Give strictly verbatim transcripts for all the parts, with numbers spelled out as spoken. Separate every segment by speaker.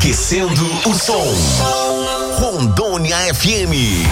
Speaker 1: Aquecendo o som. Rondônia F M.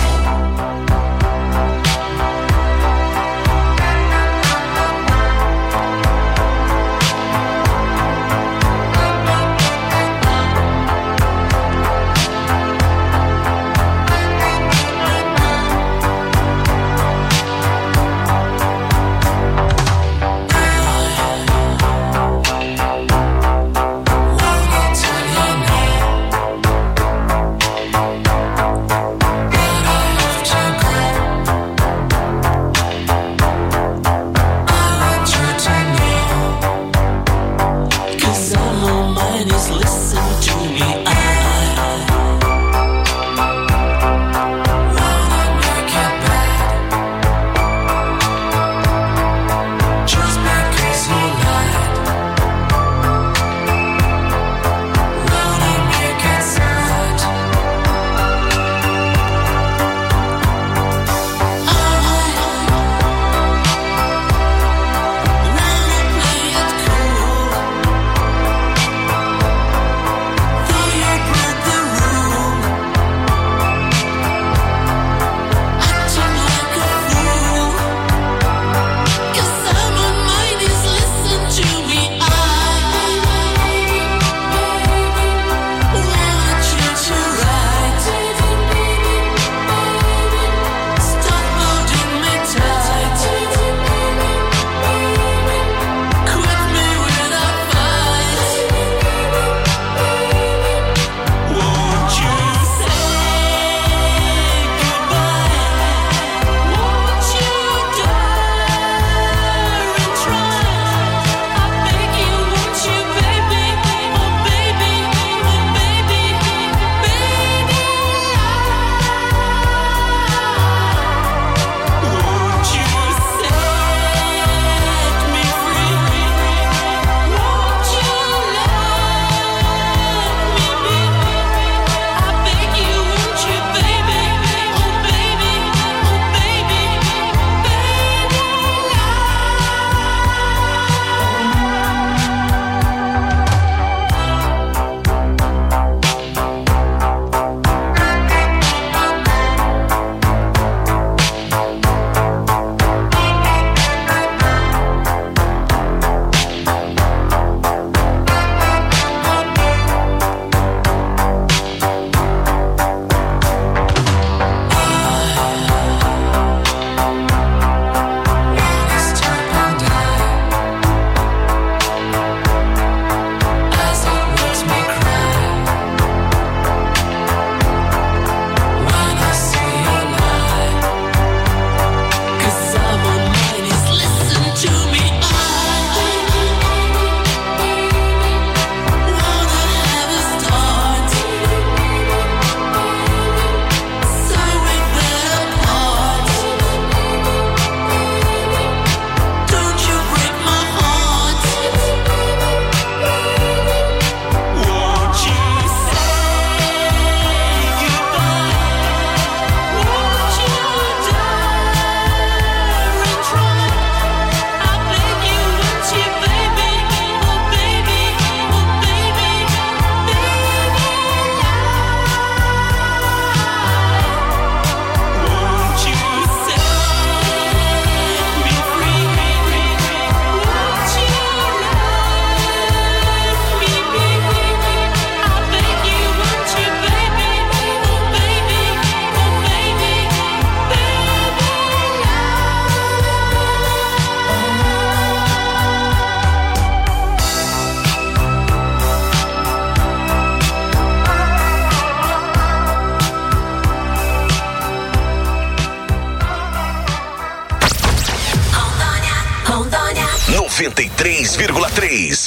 Speaker 1: noventa e três vírgula três.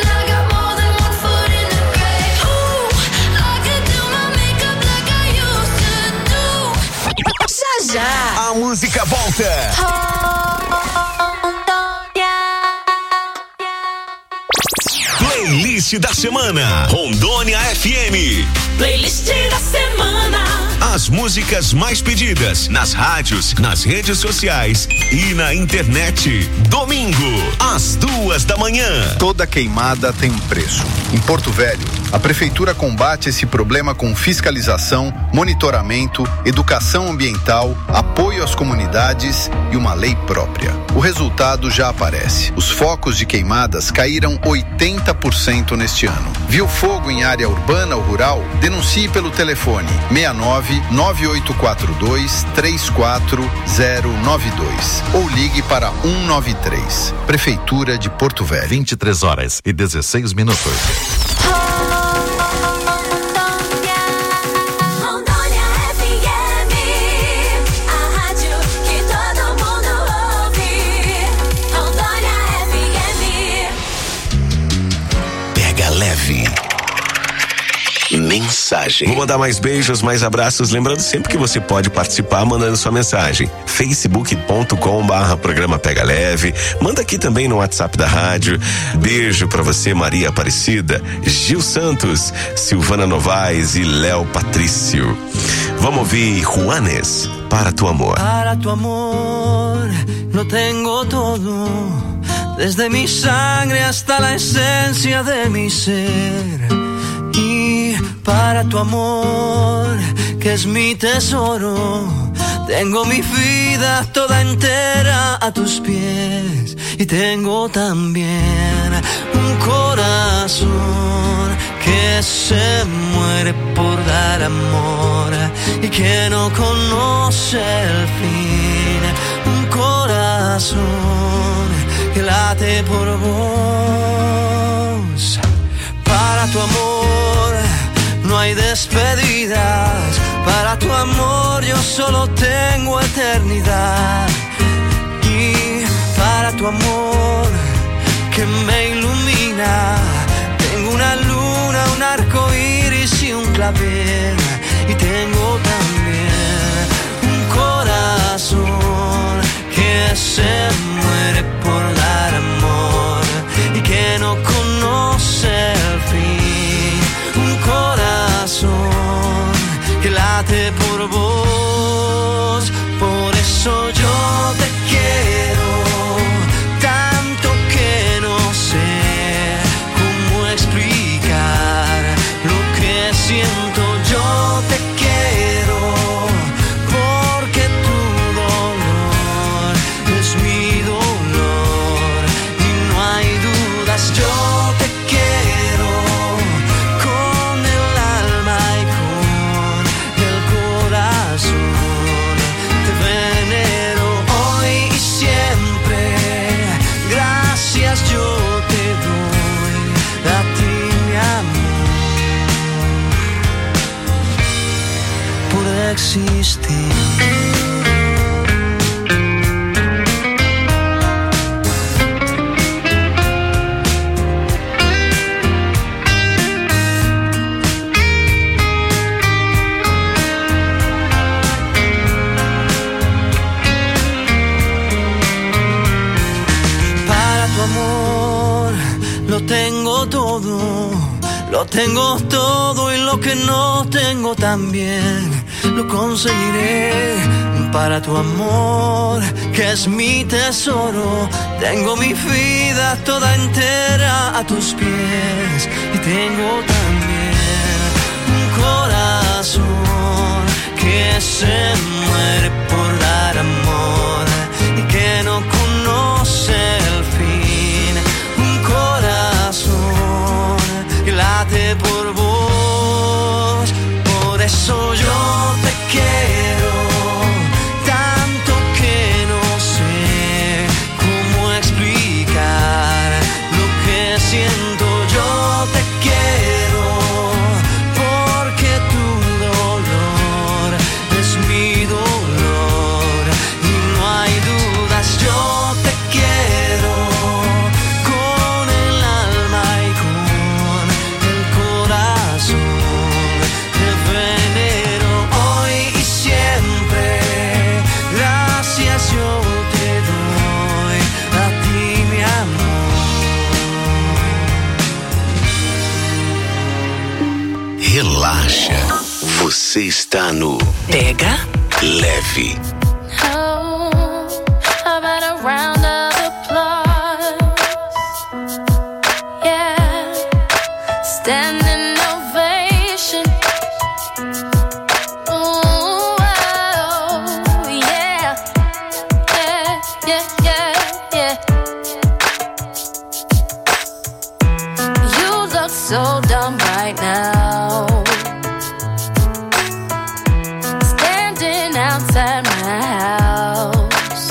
Speaker 2: Já já.
Speaker 1: A música volta. Playlist da semana. Rondônia F M.
Speaker 2: Playlist da semana.
Speaker 1: As músicas mais pedidas nas rádios, nas redes sociais e na internet. Domingo, às duas da manhã.
Speaker 3: Toda queimada tem um preço. Em Porto Velho, A Prefeitura combate esse problema com fiscalização, monitoramento, educação ambiental, apoio às comunidades e uma lei própria. O resultado já aparece. Os focos de queimadas caíram oitenta por cento neste ano. Viu fogo em área urbana ou rural? Denuncie pelo telefone seis nove nove oito quatro dois três quatro zero nove dois ou ligue para um nove três. Prefeitura de Porto Velho.
Speaker 4: vinte e três horas e dezesseis minutos.
Speaker 1: Mensagem. Vou mandar mais beijos, mais abraços, lembrando sempre que você pode participar mandando sua mensagem. facebook ponto com barra programa Pega Leve. Manda aqui também no WhatsApp da rádio. Beijo pra você, Maria Aparecida, Gil Santos, Silvana Novaes e Léo Patrício. Vamos ouvir Juanes, Para Tu Amor.
Speaker 5: Para tu amor lo tengo todo, desde mi sangre hasta la esencia de mi ser. Y para tu amor, que es mi tesoro, tengo mi vida toda entera a tus pies. Y tengo también un corazón que se muere por dar amor y que no conoce el fin. Un corazón que late por vos. Para tu amor no hay despedidas, para tu amor yo solo tengo eternidad. Y para tu amor que me ilumina, tengo una luna, un arco iris y un clavel. Y tengo también un corazón que se muere por dar amor y que no conoce el fin. Un corazón que late por vos. Por eso yo te quiero tanto que no sé cómo explicar lo que siento. Yo te quiero porque tu dolor es mi dolor y no hay dudas. Yo te quiero con el alma y con el corazón. Te venero hoy y siempre. Gracias yo te doy a ti, mi amor, por existir. Lo tengo todo, lo tengo todo y lo que no tengo también lo conseguiré. Para tu amor, que es mi tesoro, tengo mi vida toda entera a tus pies. Y tengo también un corazón que se muere por dar amor y que no conoce el fin. Un corazón que late por vos. Por eso yo te quiero tanto que no sé cómo explicar lo que siento. Yo te quiero porque tu dolor es mi dolor y no hay dudas. Yo te quiero con el alma y con el corazón. Te venero hoy y siempre. Gracias yo te doy a ti, mi amor.
Speaker 1: Relaxa, você está no
Speaker 2: Pega
Speaker 1: Leve.
Speaker 6: Oh, about a round of applause. Yeah, standing so dumb right now. Standing outside my house,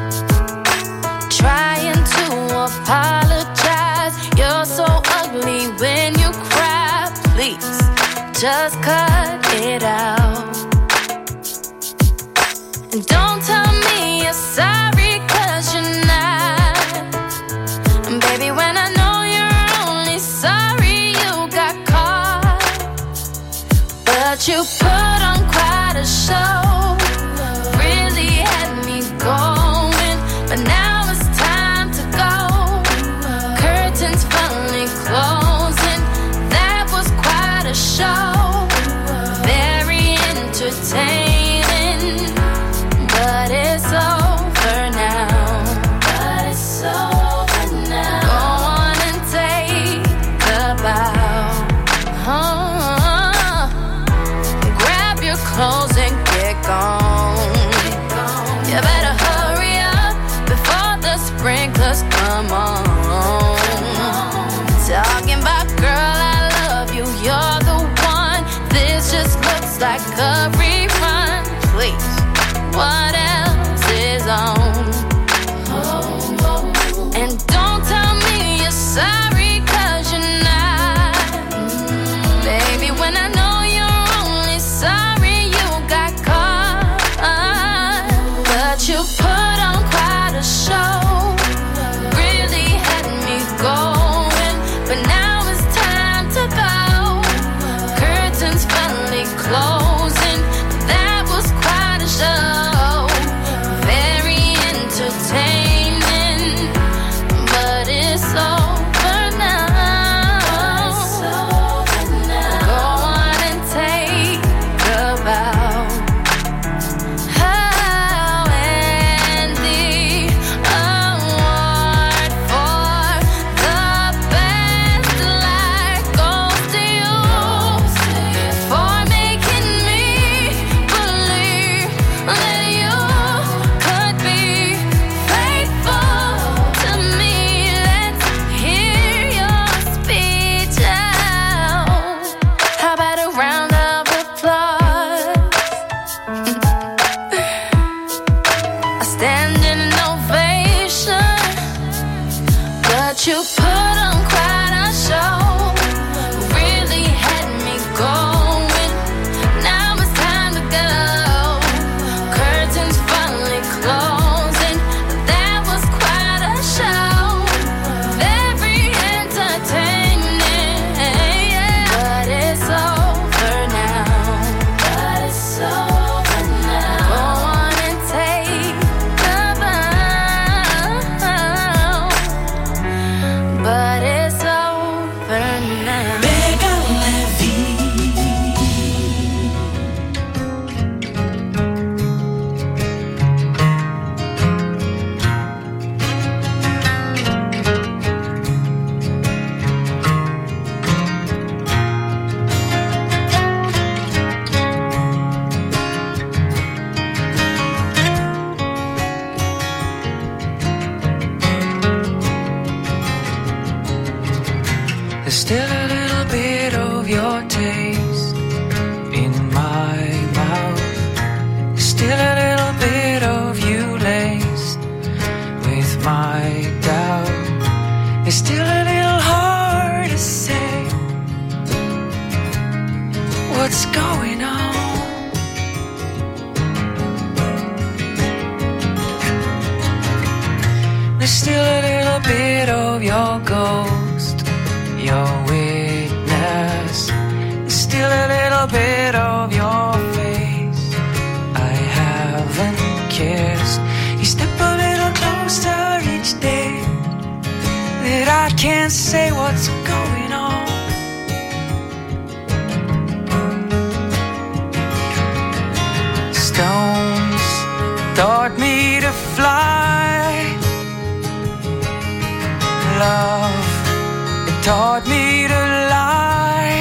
Speaker 6: trying to apologize. You're so ugly when you cry. Please, just cut it out. And don't tell me you're sorry, 'cause you're not. And baby, when I know you're only sorry you got caught. But you put on quite a show, really had me going. But now it's time to go. Curtains finally closing. That was quite a show. Very entertaining. But it's over now. But it's over now. Go on and take a bow. Oh, grab your clothes and get gone. You better hurry up before the sprinklers come on. Talking about, girl, I love you, you're the one. This just looks like a rerun. Please, what else is on? And don't tell me you're sorry, 'cause you're not. Baby, when I know you're only sorry you got caught. But you put on quite a show, really had me going. But now it's time to go. Curtains finally closing. That was quite a show. Very entertaining. But it's over now. Go on and take a bow. Oh, and the award for the best life goes to you, for making me believe that you could be faithful to me. Let's hear your speech out. How about a round of applause? A standing ovation. But you put on quite a show, really had me going. Now it's time to go. Curtains finally closing. That was quite a show. Very entertaining. But it's over now. But it's over now. Go on and take a bow. But it's over now.
Speaker 5: There's still a little bit of your taste in my mouth. There's still a little bit of you laced with my doubt. It's still a little hard to say what's going on. There's still a little bit of your ghost, your witness. There's still a little bit of your face I haven't kissed. You step a little closer each day, that I can't say what's going on. Stones taught me to fly. Love, it taught me to lie.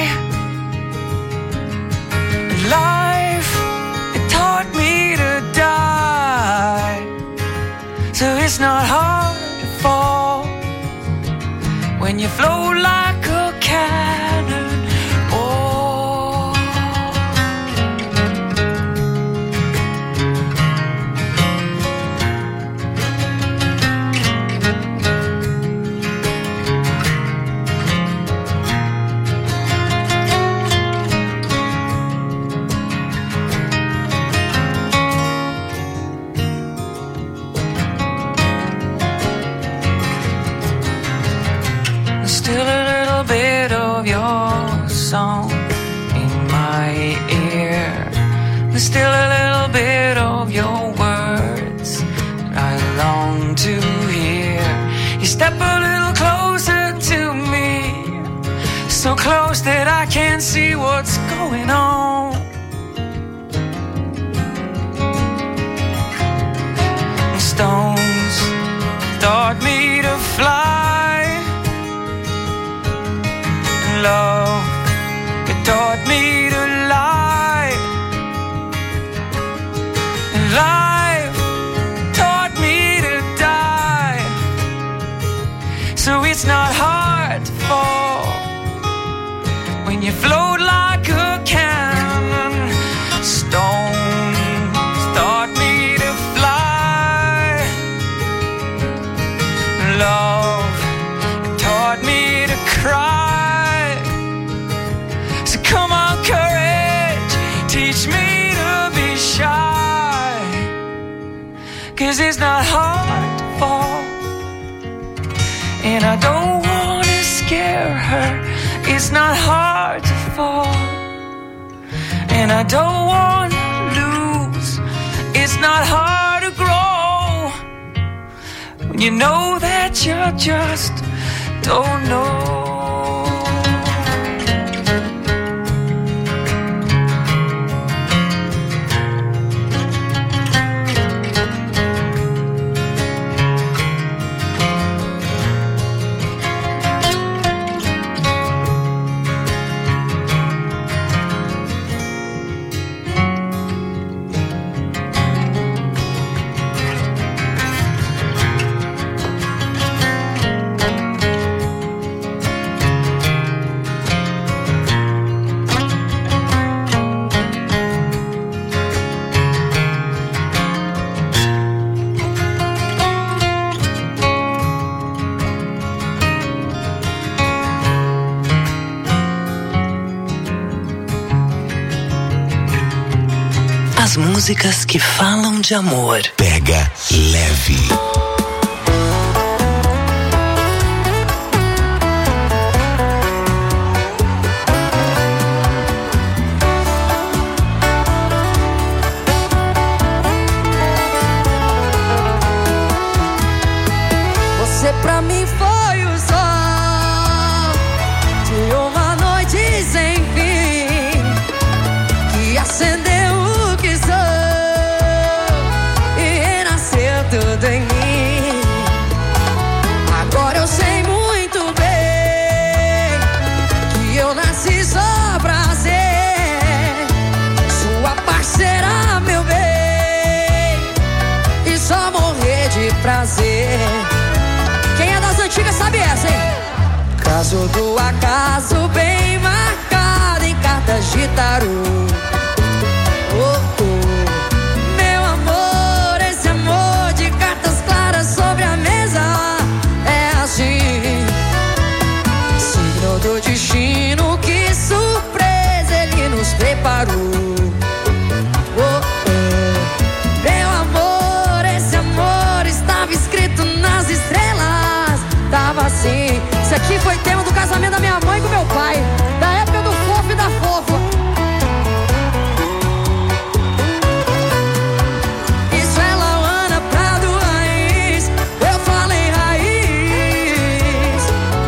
Speaker 5: Life, it taught me to die. So it's not hard to fall when you float like a cat. song in my ear. There's still a little bit of your words I long to hear. You step a little closer to me, so close that I can't see what's going on. Stones taught me to fly. Love, it taught me to lie. And life taught me to die. So it's not hard to fall when you float like a cannon. Stones taught me to fly. Love, it taught me to cry. So come on, courage, teach me to be shy. 'Cause it's not hard to fall, and I don't wanna scare her. It's not hard to fall, and I don't wanna lose. It's not hard to grow when you know that you just don't know.
Speaker 7: As músicas que falam de amor.
Speaker 1: Pega Leve.
Speaker 8: Você pra mim foi o sol de uma noite sem fim, que acendeu o que sou e renasceu tudo em mim. Agora eu sei muito bem que eu nasci só pra ser sua parceira, meu bem, e só morrer de prazer. Quem é das antigas sabe essa, hein? Caso do acaso bem marcado em cartas de tarô. Oh, oh. Meu amor, esse amor de cartas claras sobre a mesa é assim. Signo do destino, que surpresa ele nos preparou. Oh, oh. Meu amor, esse amor estava escrito nas estrelas. Tava assim. Isso aqui foi tema do casamento da minha mãe com meu pai, da época do fofo e da fofa. Isso é Lauana Prado raiz, eu falei raiz.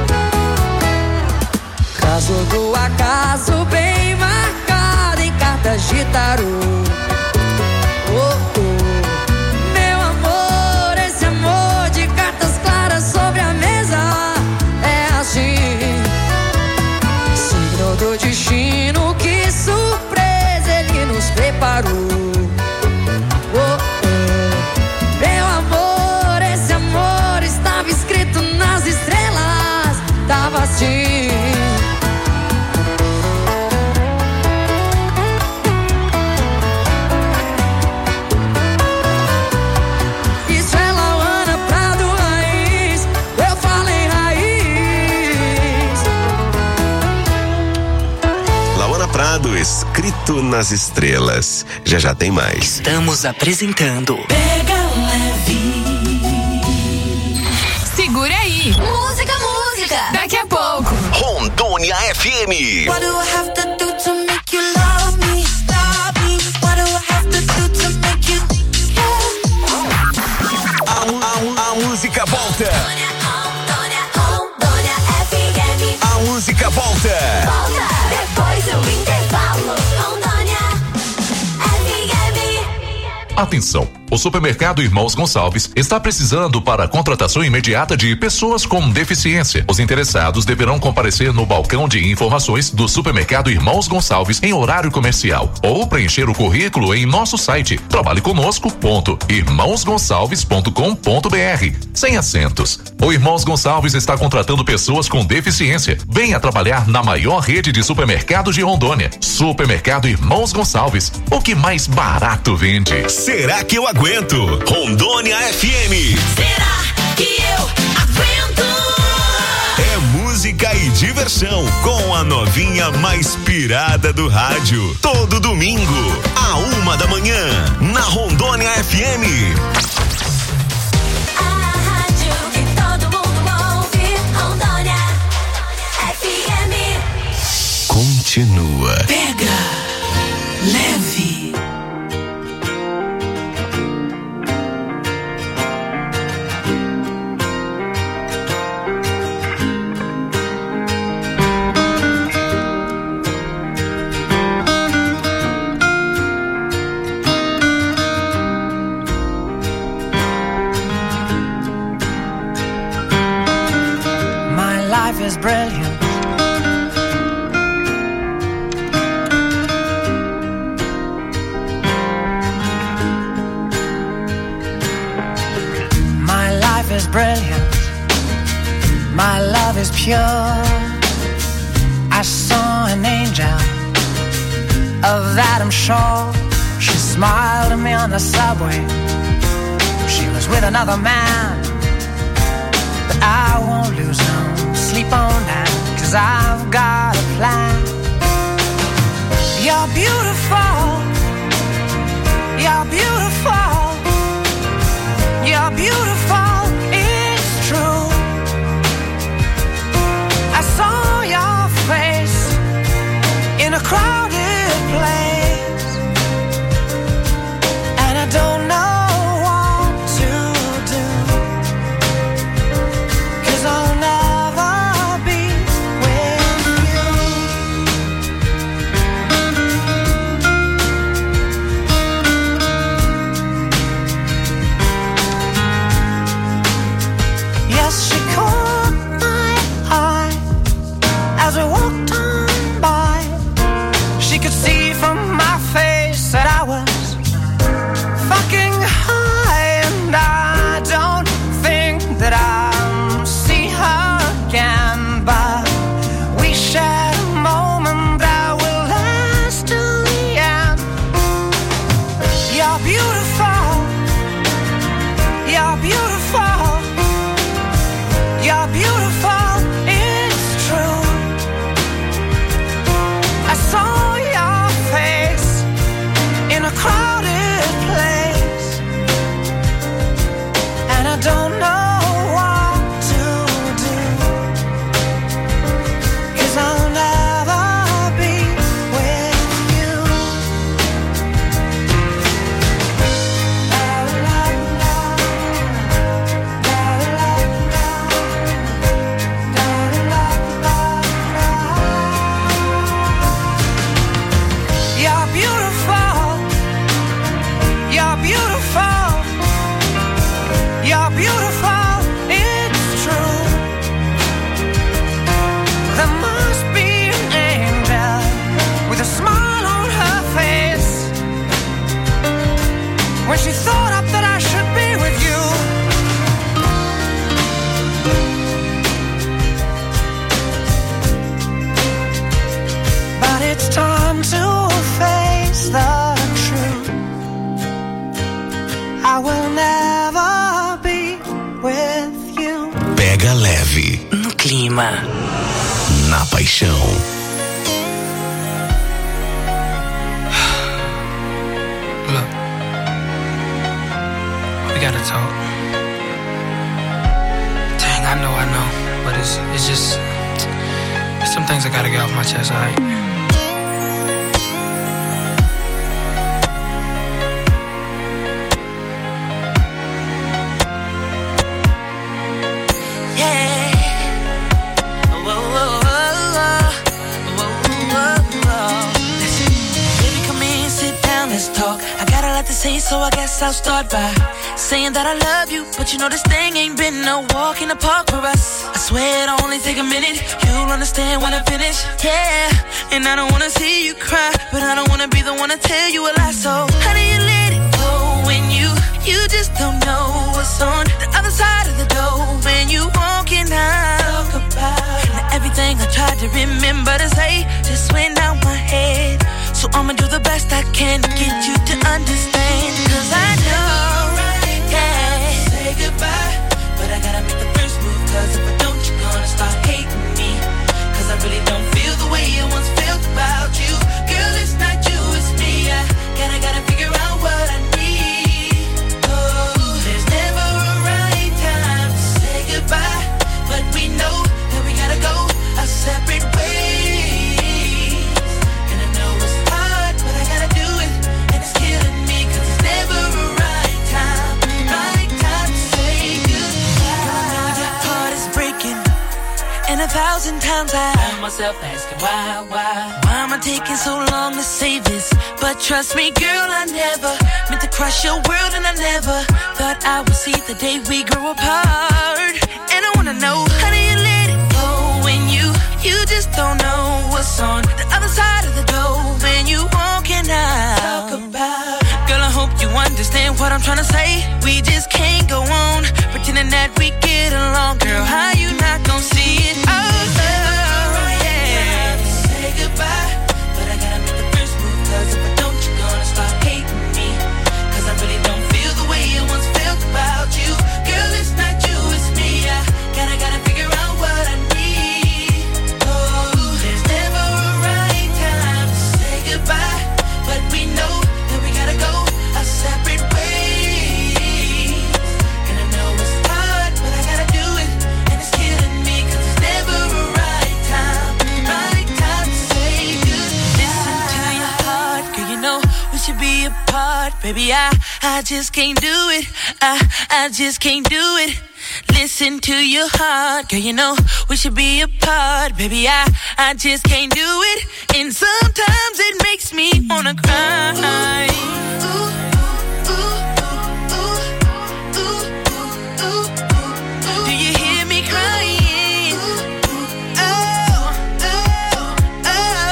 Speaker 8: Caso do acaso bem marcado em cartas de tarô. Oh, oh. Meu amor, esse amor de cartas claras sobre a mesa é assim. Signo do destino, que surpresa ele nos preparou. Oh, oh. Meu amor, esse amor estava escrito nas estrelas. Tava assim. Isso é Lauana Prado raiz, eu falei raiz.
Speaker 1: Lauana Prado, escrito nas estrelas. Já já tem mais.
Speaker 7: Estamos apresentando
Speaker 2: Pega Leve. Segura aí.
Speaker 6: Música, música.
Speaker 2: Daqui a pouco.
Speaker 4: Rondônia
Speaker 1: Rondônia F M.
Speaker 2: What do I have to do to make you love me? Love me. What do I have to do to make you care?
Speaker 1: A, a, a música volta.
Speaker 2: Rondônia, Rondônia, Rondônia F M.
Speaker 1: A música volta.
Speaker 2: Volta depois do intervalo. Rondônia F M.
Speaker 4: Atenção! O supermercado Irmãos Gonçalves está precisando para a contratação imediata de pessoas com deficiência. Os interessados deverão comparecer no balcão de informações do supermercado Irmãos Gonçalves em horário comercial ou preencher o currículo em nosso site trabalhe conosco ponto irmãos gonçalves ponto com ponto br, sem acentos. O Irmãos Gonçalves está contratando pessoas com deficiência. Venha trabalhar na maior rede de supermercados de Rondônia. Supermercado Irmãos Gonçalves. O que mais barato vende?
Speaker 1: Será que eu aguento? Rondônia F M.
Speaker 2: Será que eu aguento?
Speaker 1: É música e diversão com a novinha mais pirada do rádio. Todo domingo, a uma da manhã, na Rondônia F M.
Speaker 2: A rádio que todo mundo ouve. Rondônia F M.
Speaker 1: Continua.
Speaker 7: Pega leve.
Speaker 5: Is brilliant. My life is brilliant. My love is pure. I saw an angel, of that I'm sure. She smiled at me on the subway. She was with another man, but I won't lose no sleep on that, 'cause I've got a plan. You're beautiful. You're beautiful. You're beautiful. It's true. I saw your face in a crowded place, and I don't know what to do, 'cause I'll never
Speaker 7: clima.
Speaker 1: Na paixão.
Speaker 9: Look, we gotta talk. Dang, I know, I know, but it's it's just things I gotta get off my chest, alright?
Speaker 10: So I guess I'll start by saying that I love you, but you know this thing ain't been no walk in the park for us. I swear it'll only take a minute, you'll understand when I finish. Yeah, and I don't wanna see you cry, but I don't wanna be the one to tell you a lie. So how do you let it go when you, you just don't know what's on the other side of the door when you walking out? Talk about everything I tried to remember to say just went out my head. So I'ma do the best I can to get you to understand. Cause I know, yeah, say goodbye, but I gotta make the first move. Cause if I don't, you're gonna start hating me. Cause I really don't feel the way I once felt about you. Girl, it's not you, it's me. I gotta, gotta figure out what I need. Oh, there's never a right time to say goodbye, but we know that we gotta go our separate ways. And a thousand times I find myself asking why, why Why am I taking so long to say this? But trust me girl, I never meant to crush your world. And I never thought I would see the day we grow apart. And I wanna know, how do you let it go when you, you just don't know what's on the other side of the door when you walking out? Talk about, girl, I hope you understand what I'm trying to say. We just can't go on pretending that we get along. Girl, how you not gonna see it? Oh, oh, yeah. Say goodbye, but I gotta make the first move. Cause if I don't, you're gonna start hating me. Cause I really don't feel the way I once felt about you. Girl, it's not you, it's me. I gotta, gotta figure out what I need. Oh, there's never a right time to say goodbye, but we know that we gotta go our separate ways. And I know it's hard, but I gotta do it. And it's killing me, cause it's never a right time, right time to say good. Listen to your heart, girl, you know we should be apart. Baby, I, I just can't do it. I, I just can't do it. Listen to your heart, girl, you know we should be apart. Baby, I, I just can't do it. And sometimes it makes me wanna cry. Ooh, ooh, ooh, ooh, ooh, ooh. Do you hear me crying? Oh, oh, oh,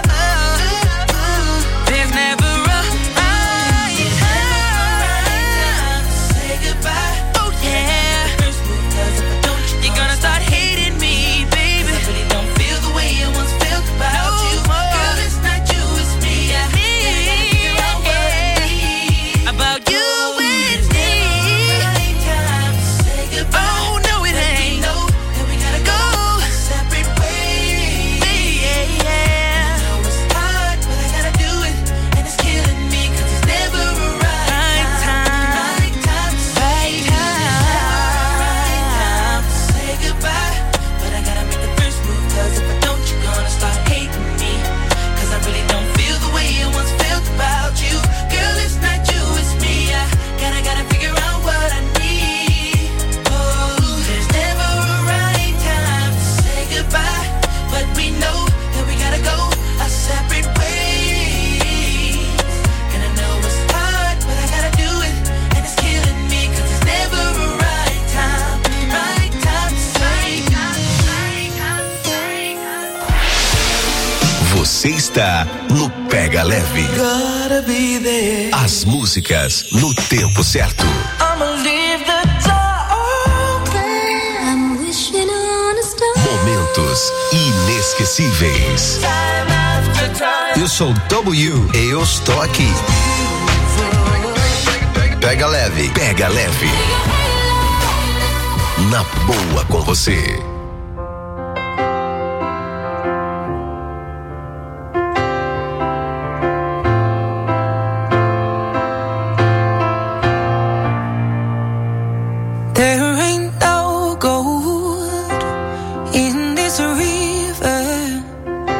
Speaker 10: oh. There's never a right time to say goodbye. Oh yeah, you're gonna start hating me, baby. I really don't feel the way I once felt about you. Girl, it's not you, it's me. Yeah, figure out what I need about you and me. Right time to say goodbye. Oh no, it ain't. Know that we gotta go separate ways. Yeah, yeah. I know it's hard, but I gotta do it, and it's killing me, cause it's never a right time. Right time to say goodbye. Right time to say goodbye, but I gotta make the first move. Cause if I don't, you're gonna start hating me. Cause I really don't feel the way I once felt about you. Girl, it's not you, it's me. I gotta, gotta figure out what I need. Oh, there's never a right time to say goodbye, but we know that we gotta go our separate ways. And I know it's hard, but I gotta do it, and it's killing me, cause it's never a right time, right time to say
Speaker 1: Você está no Pega Leve.
Speaker 5: Gotta be there.
Speaker 1: As músicas no tempo certo.
Speaker 5: I'ma leave the door open.
Speaker 2: I'm wishing on a star.
Speaker 1: Momentos inesquecíveis.
Speaker 5: Time after time.
Speaker 3: Eu sou W, eu estou aqui. Pega leve.
Speaker 1: Pega Leve. Na boa com você.
Speaker 5: There ain't no gold in this river.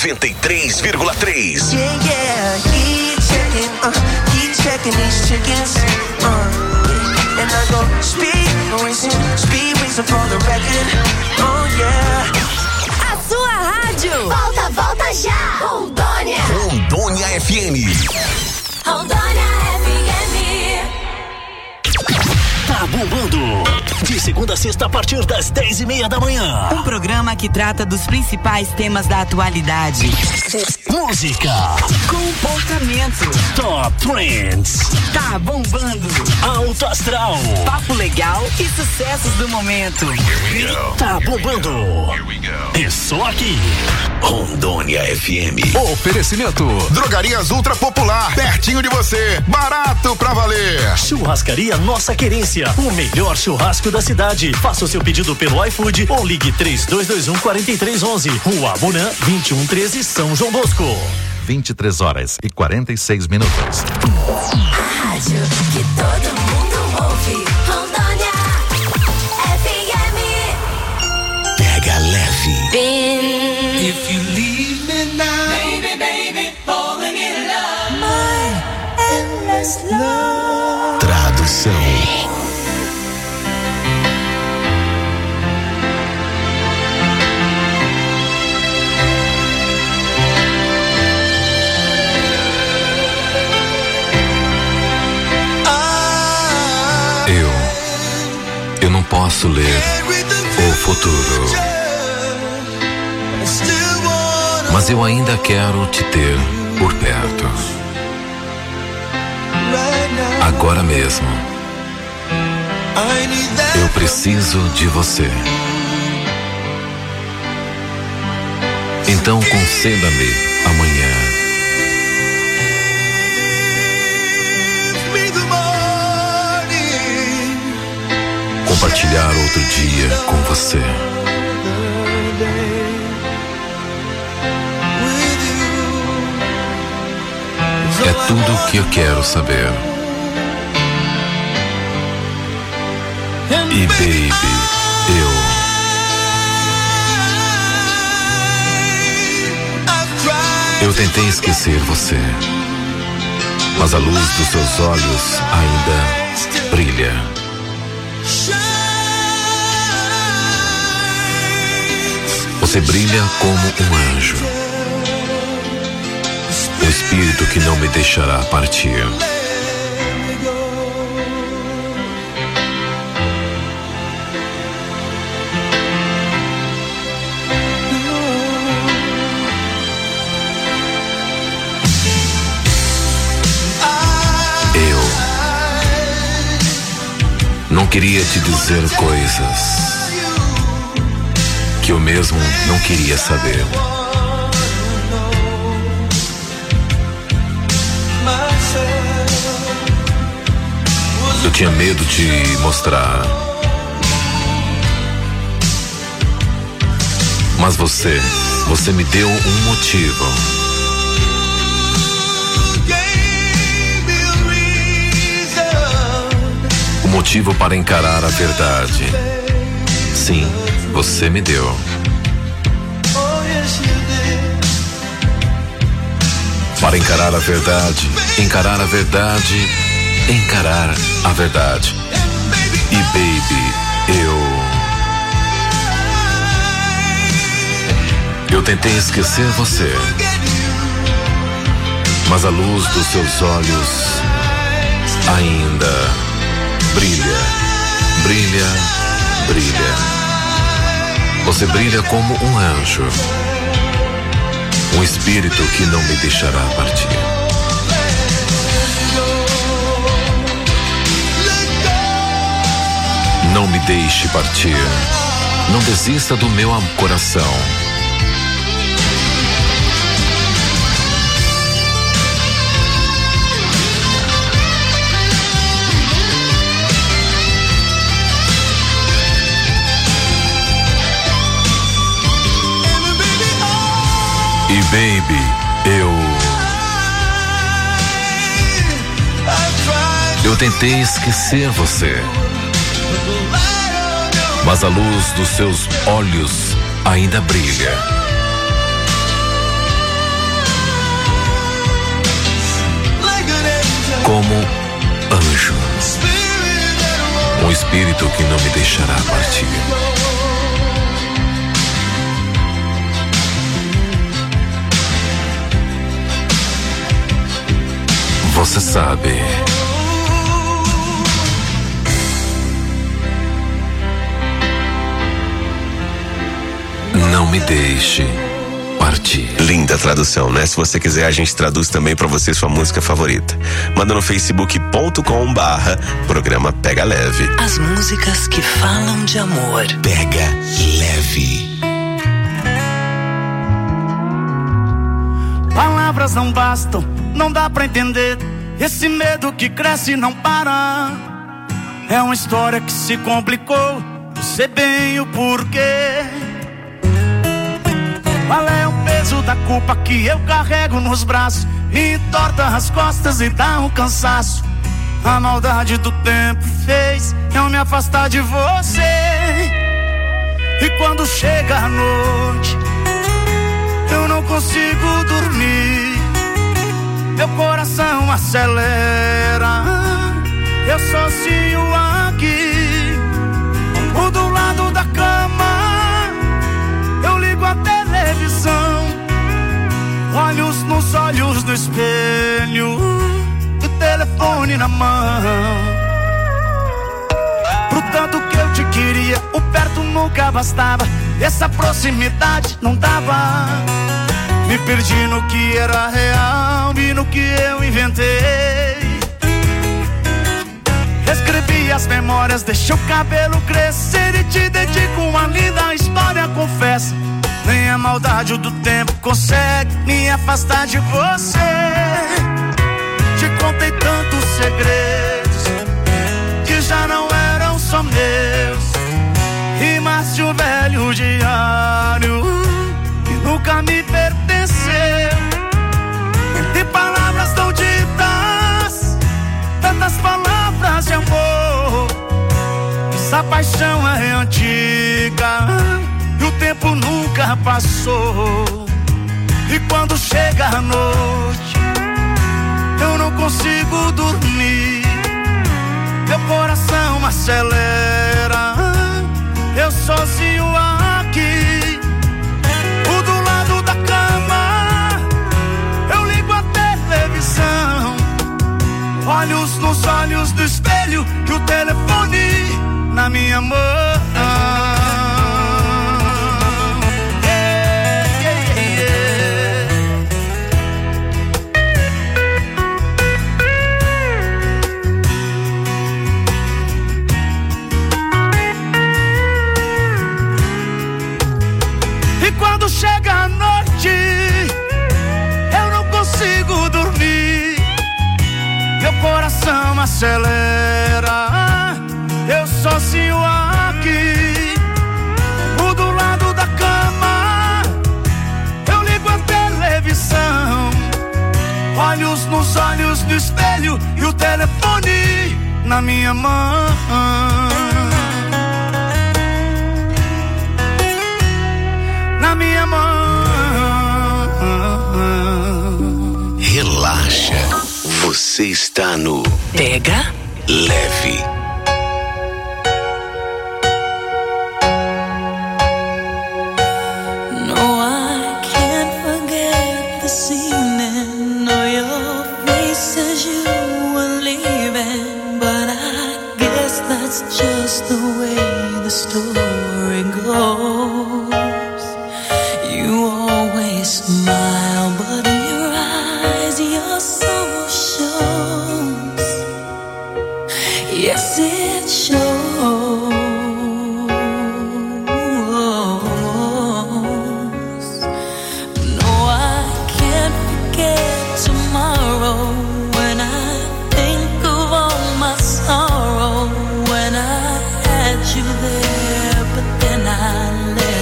Speaker 1: noventa e três vírgula três.
Speaker 10: Yeah, yeah, keep checking, uh, keep checking these chickens, uh, yeah. And I go speed, racing, speed racing for the record, oh yeah.
Speaker 2: A sua rádio. Volta, volta já. Rondônia.
Speaker 1: Rondônia F M.
Speaker 2: Rondônia F M.
Speaker 11: Tá bombando. De segunda a sexta a partir das dez e meia da manhã.
Speaker 12: Um programa que trata dos principais temas da atualidade.
Speaker 11: Música.
Speaker 12: Comportamento.
Speaker 11: Top Trends.
Speaker 12: Tá bombando.
Speaker 11: Alto astral.
Speaker 12: Papo legal e sucessos do momento.
Speaker 11: Tá bombando. É só aqui.
Speaker 1: Rondônia F M.
Speaker 13: Oferecimento. Drogarias Ultra Popular. Pertinho de você. Barato pra valer.
Speaker 11: Churrascaria Nossa Querência. O melhor churrasco da cidade. Faça o seu pedido pelo iFood ou ligue três dois dois um, quatro três um um. Rua Abunã, vinte e um treze, São João Bosco.
Speaker 14: vinte e três horas e quarenta e seis minutos.
Speaker 2: A rádio que todo mundo ouve. Rondônia F M.
Speaker 1: Pega leve.
Speaker 10: If you leave me now, baby, baby, falling in love, my endless love.
Speaker 1: Tradução.
Speaker 4: Eu, eu não posso ler o futuro, mas eu ainda quero te ter por perto. Agora mesmo, eu preciso de você. Então conceda-me amanhã compartilhar outro dia com você. É tudo o que eu quero saber. E baby, eu Eu tentei esquecer você, mas a luz dos seus olhos ainda brilha. Você brilha como um anjo, um espírito que não me deixará partir. Eu não queria te dizer coisas que eu mesmo não queria saber. Eu tinha medo de mostrar, mas você, você me deu um motivo. O motivo para encarar a verdade. Sim, você me deu. Para encarar a verdade, encarar a verdade, encarar a verdade. E baby, eu... Eu tentei esquecer você, mas a luz dos seus olhos ainda brilha, brilha, brilha. Você brilha como um anjo, um espírito que não me deixará partir. Não me deixe partir. Não desista do meu coração. E baby, eu... Eu tentei esquecer você, mas a luz dos seus olhos ainda brilha.
Speaker 15: como anjo, um espírito que não me deixará partir. Você sabe, não me deixe partir.
Speaker 1: Linda tradução, né? Se você quiser, a gente traduz também pra você sua música favorita. Manda no facebook ponto com barra programa Pega Leve.
Speaker 7: As músicas que falam de amor.
Speaker 1: Pega Leve.
Speaker 16: Palavras não bastam, não dá pra entender. Esse medo que cresce e não para. É uma história que se complicou. Eu sei bem o porquê. Qual é o peso da culpa que eu carrego nos braços? E entorta as costas e dá um cansaço. A maldade do tempo fez eu me afastar de você. E quando chega a noite, eu não consigo dormir. Meu coração acelera. Eu sozinho aqui, ou do lado da cama, eu ligo a televisão, olhos nos olhos do espelho, o telefone na mão. Pro tanto que eu te queria, o perto nunca bastava. Essa proximidade não dava. Me perdi no que era real e no que eu inventei. Escrevi as memórias, deixei o cabelo crescer e te dedico uma linda história, confesso. Nem a maldade do tempo consegue me afastar de você. Te contei tantos segredos que já não eram só meus. Rimas de um velho diário que nunca me pertenceu. Entre palavras tão ditas, tantas palavras de amor. Essa paixão é antiga e o tempo nunca passou. E quando chega a noite, eu não consigo dormir. Meu coração acelera. Eu sozinho aqui, o do lado da cama, eu ligo a televisão, olhos nos olhos do espelho e o telefone na minha mão. Quando chega a noite, eu não consigo dormir. Meu coração acelera. Eu sozinho aqui, o do lado da cama, eu ligo a televisão, olhos nos olhos do espelho e o telefone na minha mão. Na minha mão.
Speaker 1: Relaxa, você está no
Speaker 7: Pega
Speaker 1: Leve.
Speaker 10: No, I can't forget this evening or your face as you were leaving, but I guess that's just the way the story goes. You always smile, but in your eyes your soul shows. Yes, it shows. No, I can't forget tomorrow when I think of all my sorrow. When I had you there, but then I left.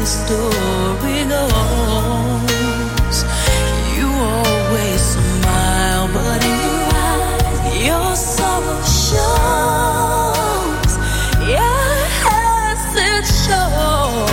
Speaker 10: the story goes. You always smile, but in your eyes, your sorrow shows. Yes, it shows.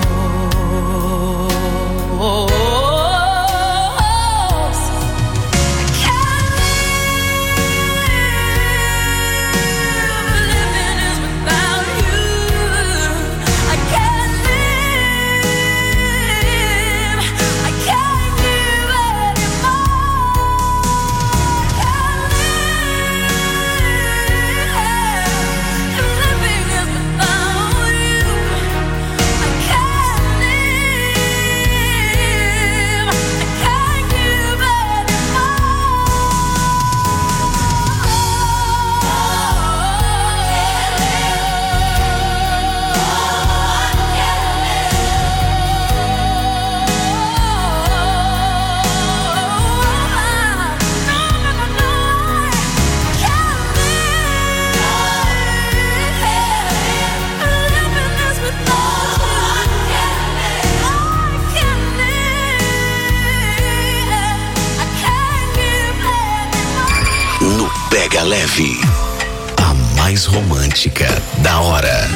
Speaker 1: Pega Leve, a mais romântica da hora.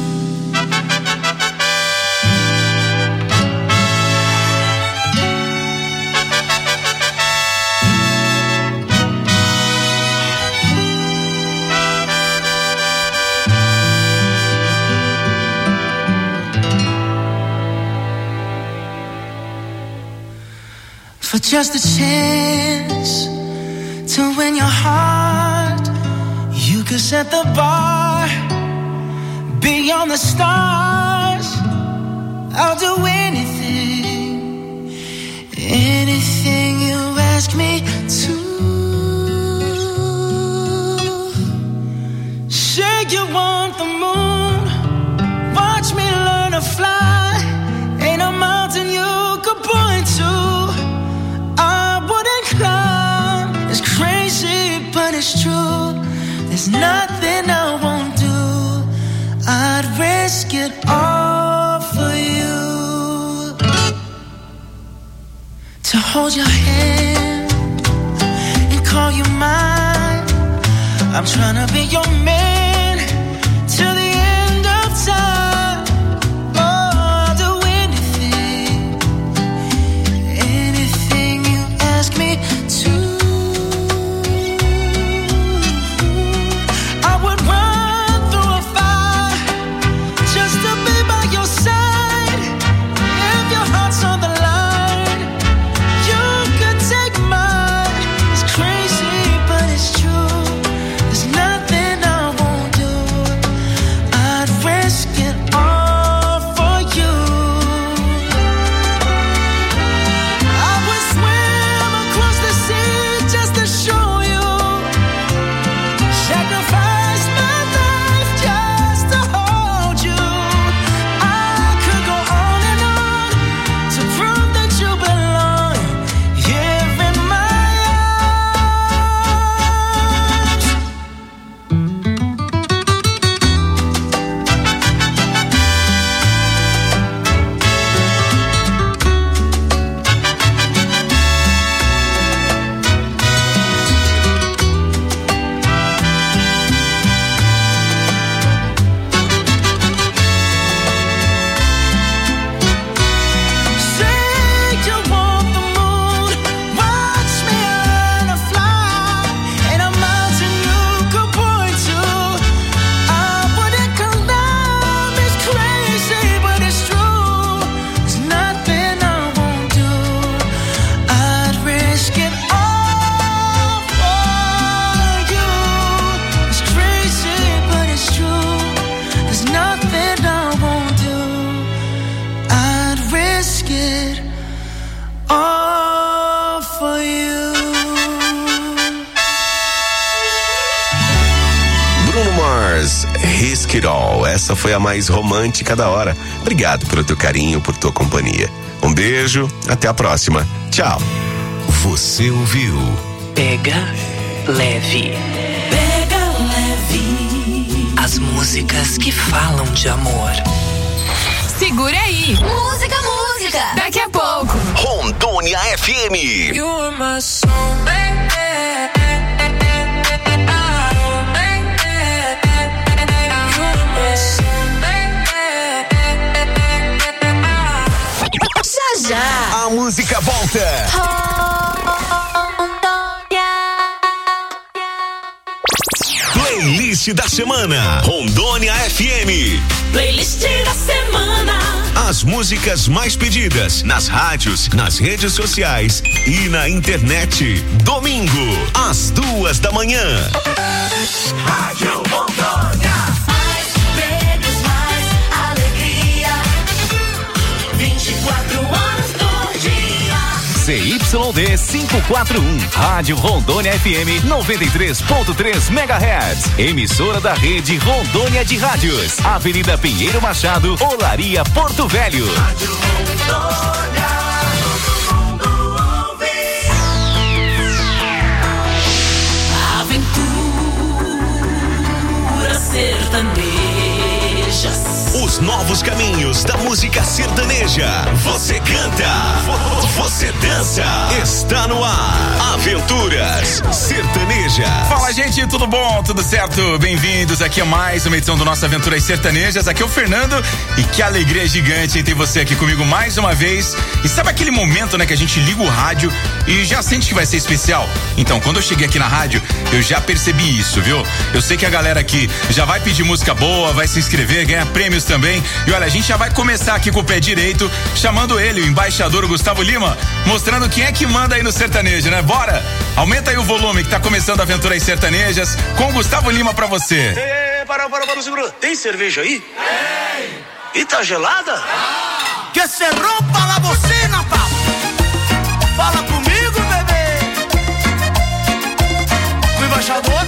Speaker 10: For just a chance to win your heart, you could set the bar beyond the stars. I'll do anything, anything you ask me to. Say you want the moon, watch me learn to fly. Ain't a mountain you could point to I wouldn't climb. It's crazy, but it's true. There's nothing I won't do. I'd risk it all for you. To hold your hand and call you mine. I'm trying to be your man till the end of time. Oh, I'll do anything, anything you ask me to. I would run through a fire just to be by your side. If your heart's on the line, you could take mine. It's crazy, but it's true. There's nothing I won't do. I'd risk it all for you. I would swim across the sea just to show you. Sacrifice my life just to hold you. I could go on and on to prove that you belong here in my arms. Say you want the moon, watch me learn to fly. Ain't a mountain you could point to I wouldn't climb. It's crazy, but it's true. There's nothing I won't do. I'd risk it all for you. It's crazy, but it's true. There's nothing I won't do. I'd risk it all for you.
Speaker 1: Bruno Mars, Risk It All. Essa foi a mais romântica da hora. Obrigado pelo teu carinho, por tua companhia. Um beijo, até a próxima. Tchau. Você ouviu?
Speaker 7: Pega Leve.
Speaker 2: Pega leve.
Speaker 7: As músicas que falam de amor.
Speaker 6: Segura aí.
Speaker 2: Música, música.
Speaker 6: Daqui a pouco.
Speaker 17: Rondônia F M.
Speaker 5: You are my soulmate.
Speaker 2: Já, já.
Speaker 17: A música volta. Playlist da semana. Rondônia F M.
Speaker 2: Playlist da semana.
Speaker 17: As músicas mais pedidas nas rádios, nas redes sociais e na internet. Domingo, às duas da manhã. Rádio Rondônia.
Speaker 2: Mais prêmios, mais alegria. vinte e quatro horas por dia.
Speaker 18: C Y D quinhentos e quarenta e um, Rádio Rondônia F M noventa e três ponto três megahertz, emissora da rede Rondônia de Rádios, Avenida Pinheiro Machado, Olaria, Porto Velho.
Speaker 2: Rádio Rondônia, todo mundo ouve. Aventura sertanejas.
Speaker 17: Os novos caminhos da música sertaneja. Você canta, você dança. Está no ar. Aventuras Sertanejas.
Speaker 19: Fala, gente, tudo bom? Tudo certo? Bem-vindos aqui a mais uma edição do nosso Aventuras Sertanejas. Aqui é o Fernando e que alegria gigante ter você aqui comigo mais uma vez. E sabe aquele momento, né, que a gente liga o rádio e já sente que vai ser especial? Então, quando eu cheguei aqui na rádio, eu já percebi isso, viu? Eu sei que a galera aqui já vai pedir música boa, vai se inscrever, ganhar prêmios também. E olha, a gente já vai começar aqui com o pé direito, chamando ele, o embaixador Gustavo Lima, mostrando quem é que manda aí no sertanejo, né? Bora! Aumenta aí o volume que tá começando a Aventuras Sertanejas com o Gustavo Lima pra você.
Speaker 20: Ei, para, para, para, segura. Tem cerveja aí? Tem. E tá gelada? Ah. Que se rompa la bocina, papo. Fala comigo, bebê. O embaixador.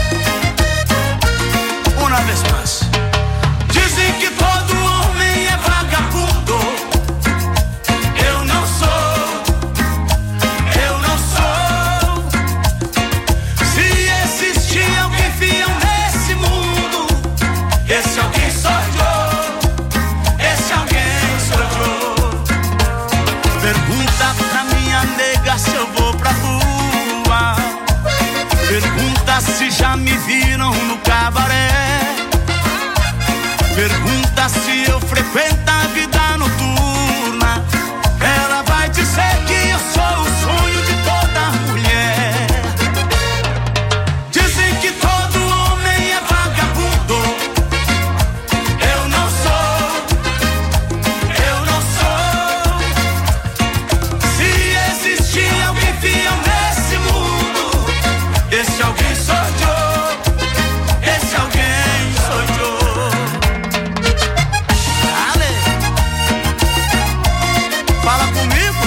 Speaker 20: Uma vez mais. Dizem que todo homem é vagabundo. Eu não sou. Eu não sou. Se existir alguém fiel nesse mundo, esse alguém sou eu. Esse alguém sou eu. Pergunta pra minha nega se eu vou pra rua. Pergunta se já me viram no cabaré. Pergunta se eu frequento a vida noturna. Ela vai dizer que eu sou o sonho de toda mulher. Dizem que todo homem é vagabundo. Eu não sou. Eu não sou. Se existir alguém fiel nesse mundo, esse alguém sou eu. Esse alguém sou eu. Fala comigo.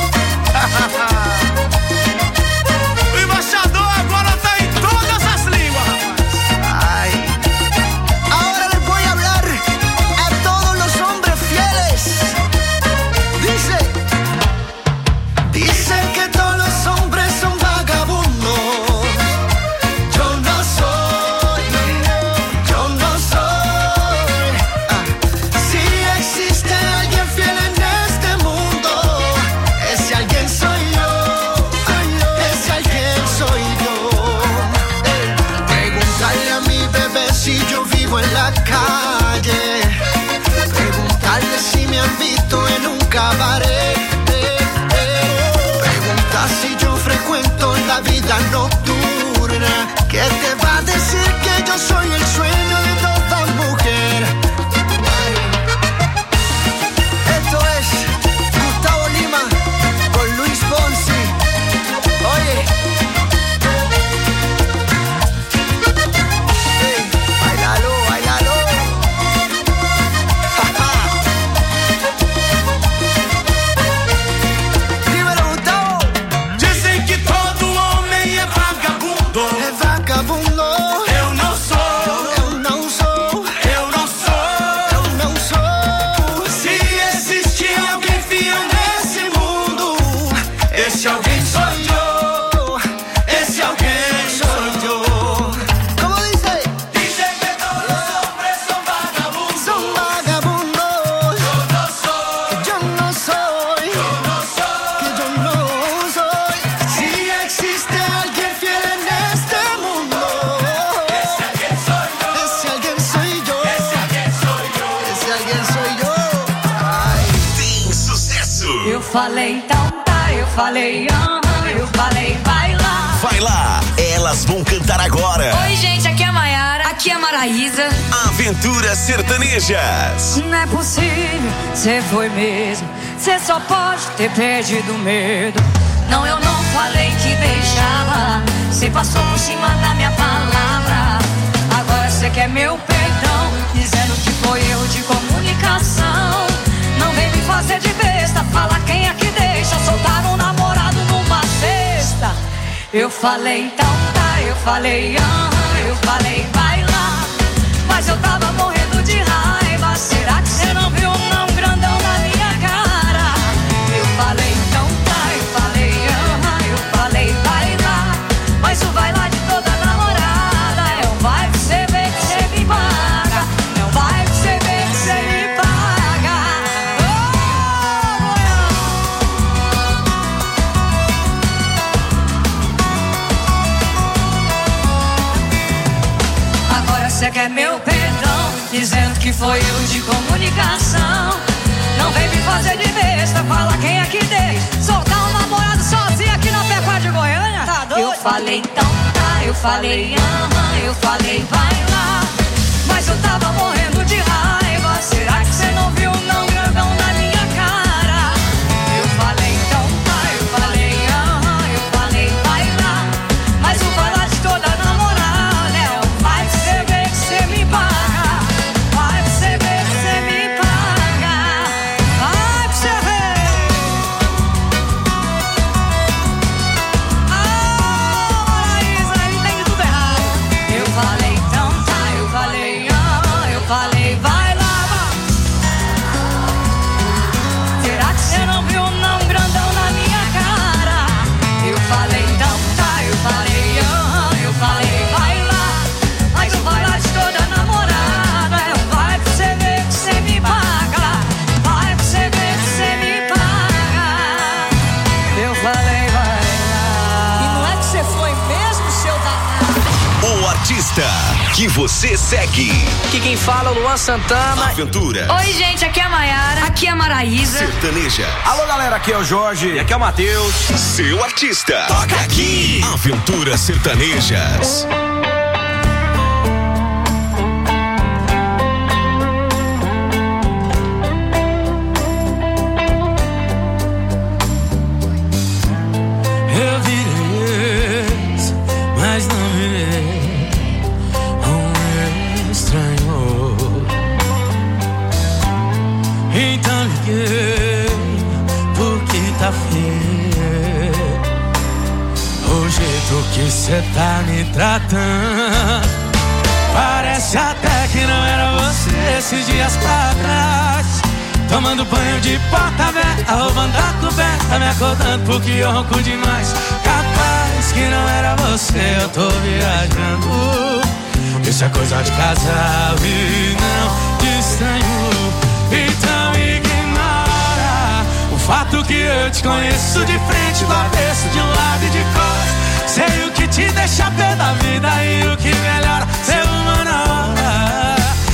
Speaker 20: O embaixador agora tá em todas as línguas, rapaz. Ay. Ahora les voy a hablar a todos los hombres fieles. Dice, dicen que todos los hombres son vagabundos. Yo no soy, yo no soy. Ah. Si existe alguien fiel en este mundo, ese alguien soy yo, ese alguien soy yo. Preguntarle a mi bebé si yo vivo en la calle. Preguntarle si me han visto en un cabaret. Pregunta si yo frecuento la vida nocturna. ¿Qué te va a decir que yo soy el sueño de toda mujer? Esto es Gustavo Lima con Luis Fonsi. Oye, hey, bailalo, bailalo. Dímelo, Gustavo. Dicen que todo homem é vagabundo. É vagabundo. Eu não sou.
Speaker 8: falei, então tá, eu falei, aham, eu falei, vai lá.
Speaker 17: Vai lá, elas vão cantar agora.
Speaker 21: Oi, gente, aqui é a Maiara, aqui é a Maraísa.
Speaker 17: Aventuras Sertanejas.
Speaker 8: Não é possível, cê foi mesmo. Cê só pode ter perdido o medo. Não, eu não falei que deixava. Cê passou por cima da minha palavra. Agora cê quer meu perdão, dizendo que foi erro de comunicação. Não vem me fazer de besta, fala quem é que deixa soltar um namorado numa cesta. Eu falei, então tá, eu falei, aham, eu falei, vai lá. Mas eu tava morrendo de raiva. Será que cê não viu um não grandão na minha cara? Eu falei, então tá, eu falei, aham, eu falei, vai lá. Mas o vai lá de toda namorada é um vai que cê vê que cê me paga. É um vai que cê vê que cê me paga. Agora cê quer meu perdão, dizendo que foi erro de comunicação. Não vem me fazer de besta, fala quem é que deixa soltar um namorado sozinho aqui na Pecuária de Goiânia. Tá doido? Eu falei, então tá, eu falei, aham, eu falei, vai lá. Mas eu tava morrendo de raiva. Será que cê não viu não grandão na minha cara? Eu falei, então tá, eu falei, aham, eu falei, vai lá. Mas o vai lá de toda namorada é um vai que cê vê que cê me paga. Vai que cê vê que cê me paga. Vai que cê vê. Eu falei, então tá, eu falei, ah, eu falei, vai lá, vai. Será que cê não viu não grandão na minha cara? Eu falei, então tá, eu falei, ah, eu falei, vai lá. Mas o vai lá de toda namorada é um vai que cê vê que cê me paga. Vai que cê vê que cê me paga. Eu falei, vai lá. E não é que cê foi mesmo, seu danado?
Speaker 17: O artista que você segue.
Speaker 22: Aqui quem fala é o Luan Santana.
Speaker 17: Aventura.
Speaker 21: Oi, gente, aqui é a Maiara, aqui é a Maraísa.
Speaker 17: Sertaneja.
Speaker 22: Alô, galera, aqui é o Jorge. E aqui é o Matheus.
Speaker 17: Seu artista. Toca aqui. Aventuras Sertanejas.
Speaker 5: Eu virei ex, mas não virei um estranho. Então liguei porque tá feio o jeito que cê tá me tratando. Parece até que não era você esses dias pra trás. Tomando banho de porta aberta, roubando a coberta, me acordando porque eu ronco demais. Capaz que não era você, eu tô viajando. Isso é coisa de casal e não de estranho. Então ignora o fato que eu te conheço de frente, do avesso, de um lado e de costas. Sei o que te deixa pé da vida e o que melhora.